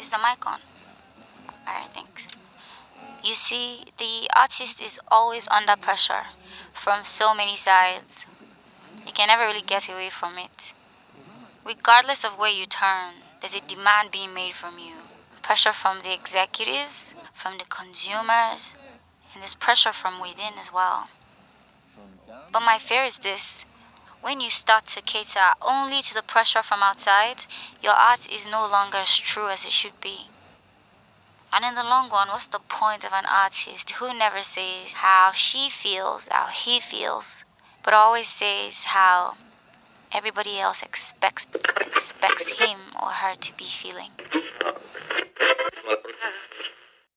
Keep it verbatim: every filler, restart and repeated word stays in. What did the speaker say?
the mic on? Alright, thanks. You see, the artist is always under pressure from so many sides. You can never really get away from it. Regardless of where you turn, there's a demand being made from you. Pressure from the executives, from the consumers, and there's pressure from within as well. But my fear is this. When you start to cater only to the pressure from outside, your art is no longer as true as it should be. And in the long run, what's the point of an artist who never says how she feels, how he feels, but always says how everybody else expects expects him or her to be feeling?